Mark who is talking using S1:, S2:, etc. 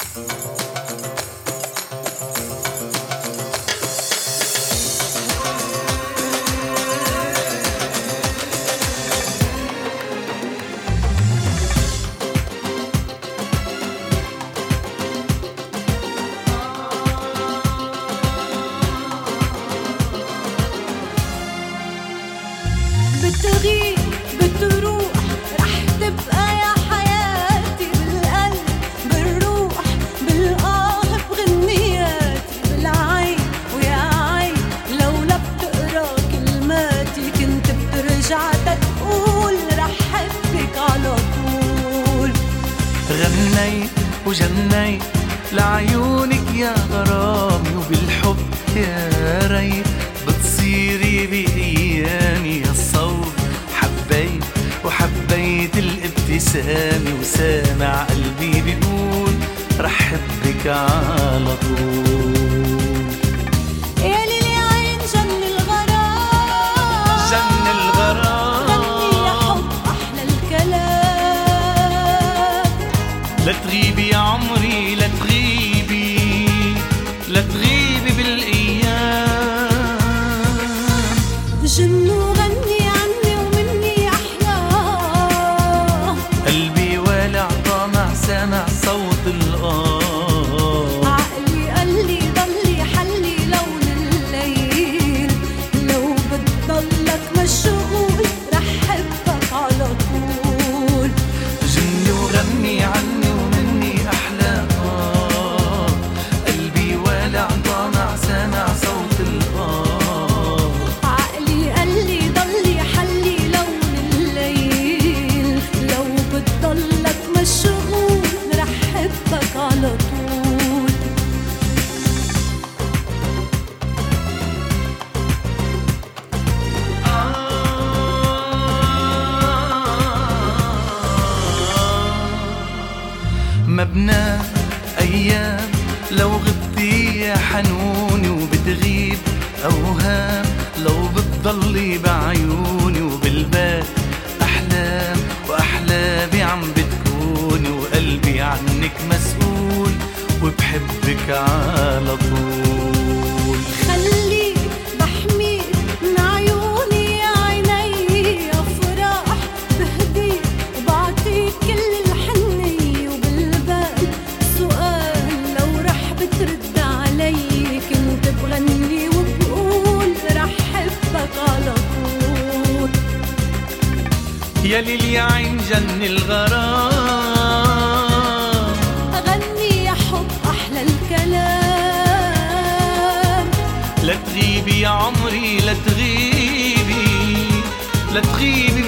S1: بتغيب بتروح رح تبقى يا حياتي بالقلب بالروح بالآه بغنياتي بالعين ويا عين لولا بتقرا كلماتي كنت بترجع تقول رح حبك على طول.
S2: غنيت وجنيت لعيونك يا غرامي وبالحب يا ريت بتصيري بأيامي يا الصوت. حبيت وحبيت الابتسامة وسامع قلبي بيقول رح حبك على طول.
S1: يا ليلي عين جن الغرام
S2: جن الغرام
S1: غني يا حب أحلى الكلام.
S2: لا تغيبي يا عمري لا تغيبي لا تغيبي بالأيام.
S1: جن وغني عني ومني أحلام.
S2: قلبي والع طامع سامع صوت الآه.
S1: عقلي قال لي ضلي حلي لون الليل لو بتضلك مشغول رح حبك على طول.
S2: جني وغني عني ومني أحلى قلبي والع طامع سامع صوت الآه.
S1: عقلي قال لي ضلي حلي لون الليل لو بتضلك مشغول رح حبك على طول.
S2: مبنى أيام لو غبتي يا حنوني وبتغيب أوهام لو بتضلي بعيوني وبالبال أحلام وأحلامي عم بتكوني وقلبي عنك مسؤول وبحبك على طول.
S1: خليك بحميك من عيوني يا عيني يا فراح بهديك وبعطيك كل الحنية وبالبال سؤال لو رح بترد علي كنت بغني وبقول رح حبك على طول.
S2: يا ليل يا عين جن الغرام
S1: أغني يا حب أحلى الكلام.
S2: لا تغيبي يا عمري لا تغيبي لا تغيبي